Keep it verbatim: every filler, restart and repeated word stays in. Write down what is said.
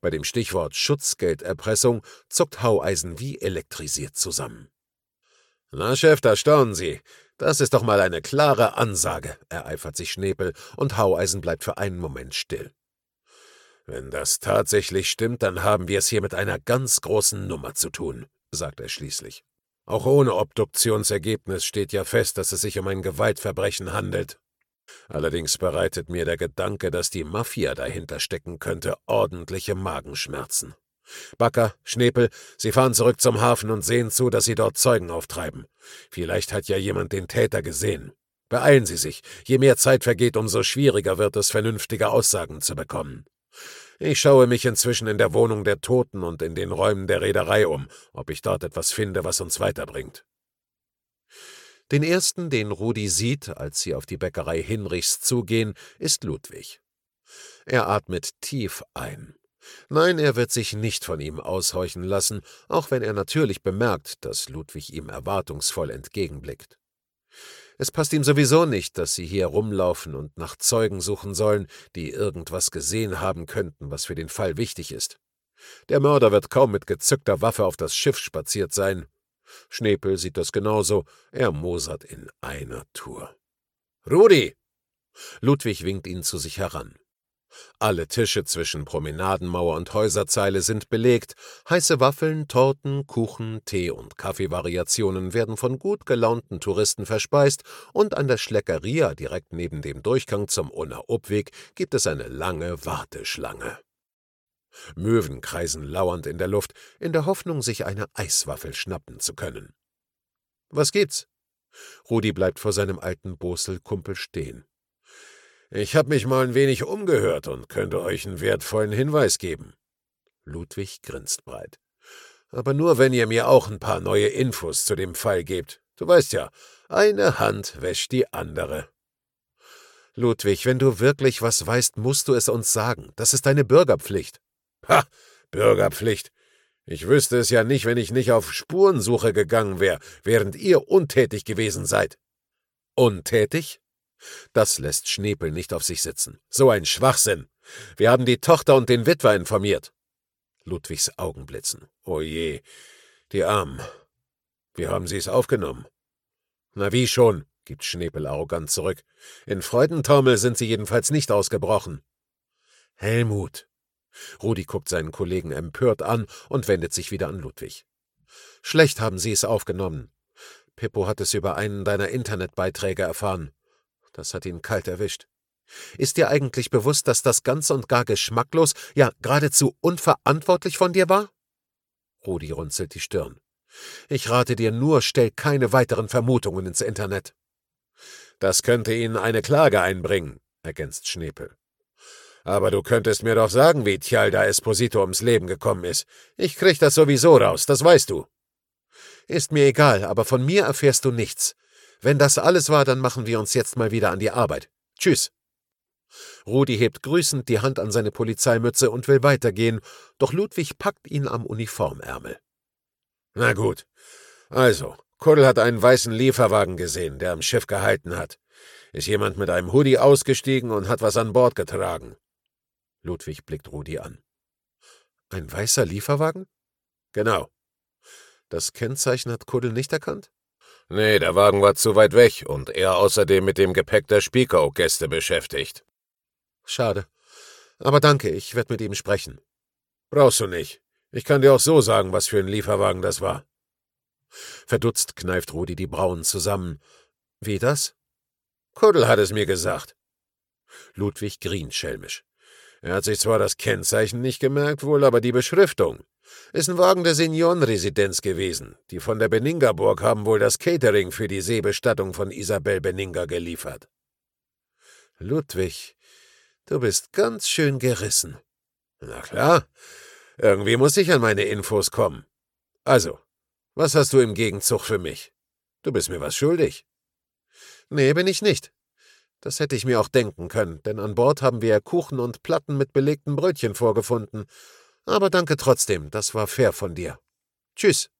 Bei dem Stichwort Schutzgelderpressung zuckt Haueisen wie elektrisiert zusammen. »Na, Chef, da staunen Sie. Das ist doch mal eine klare Ansage«, ereifert sich Schnepel, und Haueisen bleibt für einen Moment still. »Wenn das tatsächlich stimmt, dann haben wir es hier mit einer ganz großen Nummer zu tun«, sagt er schließlich. »Auch ohne Obduktionsergebnis steht ja fest, dass es sich um ein Gewaltverbrechen handelt. Allerdings bereitet mir der Gedanke, dass die Mafia dahinter stecken könnte, ordentliche Magenschmerzen. Backer, Schnepel, Sie fahren zurück zum Hafen und sehen zu, dass Sie dort Zeugen auftreiben. Vielleicht hat ja jemand den Täter gesehen. Beeilen Sie sich. Je mehr Zeit vergeht, umso schwieriger wird es, vernünftige Aussagen zu bekommen. Ich schaue mich inzwischen in der Wohnung der Toten und in den Räumen der Reederei um, ob ich dort etwas finde, was uns weiterbringt.« Den ersten, den Rudi sieht, als sie auf die Bäckerei Hinrichs zugehen, ist Ludwig. Er atmet tief ein. Nein, er wird sich nicht von ihm aushorchen lassen, auch wenn er natürlich bemerkt, dass Ludwig ihm erwartungsvoll entgegenblickt. Es passt ihm sowieso nicht, dass sie hier rumlaufen und nach Zeugen suchen sollen, die irgendwas gesehen haben könnten, was für den Fall wichtig ist. Der Mörder wird kaum mit gezückter Waffe auf das Schiff spaziert sein. Schnepel sieht das genauso, er mosert in einer Tour. »Rudi!« Ludwig winkt ihn zu sich heran. Alle Tische zwischen Promenadenmauer und Häuserzeile sind belegt, heiße Waffeln, Torten, Kuchen, Tee- und Kaffeevariationen werden von gut gelaunten Touristen verspeist, und an der Schleckeria direkt neben dem Durchgang zum Unna-Uppweg gibt es eine lange Warteschlange. Möwen kreisen lauernd in der Luft, in der Hoffnung, sich eine Eiswaffel schnappen zu können. »Was gibt's?« Rudi bleibt vor seinem alten Boselkumpel stehen. »Ich hab mich mal ein wenig umgehört und könnte euch einen wertvollen Hinweis geben.« Ludwig grinst breit. »Aber nur, wenn ihr mir auch ein paar neue Infos zu dem Fall gebt. Du weißt ja, eine Hand wäscht die andere.« »Ludwig, wenn du wirklich was weißt, musst du es uns sagen. Das ist deine Bürgerpflicht.« »Ha, Bürgerpflicht. Ich wüsste es ja nicht, wenn ich nicht auf Spurensuche gegangen wäre, während ihr untätig gewesen seid.« »Untätig?« Das lässt Schnepel nicht auf sich sitzen. »So ein Schwachsinn. Wir haben die Tochter und den Witwer informiert.« Ludwigs Augen blitzen. »Oh je, die Armen. Wie haben Sie es aufgenommen?« »Na wie schon«, gibt Schnepel arrogant zurück. »In Freudentaumel sind Sie jedenfalls nicht ausgebrochen.« »Helmut!« Rudi guckt seinen Kollegen empört an und wendet sich wieder an Ludwig. »Schlecht haben Sie es aufgenommen. Pippo hat es über einen deiner Internetbeiträge erfahren. Das hat ihn kalt erwischt. Ist dir eigentlich bewusst, dass das ganz und gar geschmacklos, ja geradezu unverantwortlich von dir war?« Rudi runzelt die Stirn. »Ich rate dir nur, stell keine weiteren Vermutungen ins Internet.« »Das könnte Ihnen eine Klage einbringen«, ergänzt Schnepel. »Aber du könntest mir doch sagen, wie Tjalda Esposito ums Leben gekommen ist. Ich krieg das sowieso raus, das weißt du.« »Ist mir egal, aber von mir erfährst du nichts. Wenn das alles war, dann machen wir uns jetzt mal wieder an die Arbeit. Tschüss.« Rudi hebt grüßend die Hand an seine Polizeimütze und will weitergehen, doch Ludwig packt ihn am Uniformärmel. »Na gut. Also, Kuddel hat einen weißen Lieferwagen gesehen, der am Schiff gehalten hat. Ist jemand mit einem Hoodie ausgestiegen und hat was an Bord getragen.« Ludwig blickt Rudi an. »Ein weißer Lieferwagen?« »Genau.« »Das Kennzeichen hat Kuddel nicht erkannt?« »Nee, der Wagen war zu weit weg und er außerdem mit dem Gepäck der Spiekeroog-Gäste beschäftigt.« »Schade. Aber danke, ich werde mit ihm sprechen.« »Brauchst du nicht. Ich kann dir auch so sagen, was für ein Lieferwagen das war.« Verdutzt kneift Rudi die Brauen zusammen. »Wie das?« »Kuddel hat es mir gesagt.« Ludwig grient schelmisch. Er hat sich zwar das Kennzeichen nicht gemerkt, wohl aber die Beschriftung. Ist ein Wagen der Seniorenresidenz gewesen. Die von der Beninga-Burg haben wohl das Catering für die Seebestattung von Isabel Beninga geliefert.« »Ludwig, du bist ganz schön gerissen.« »Na klar, irgendwie muss ich an meine Infos kommen. Also, was hast du im Gegenzug für mich? Du bist mir was schuldig.« »Nee, bin ich nicht. Das hätte ich mir auch denken können, denn an Bord haben wir ja Kuchen und Platten mit belegten Brötchen vorgefunden. Aber danke trotzdem, das war fair von dir. Tschüss.«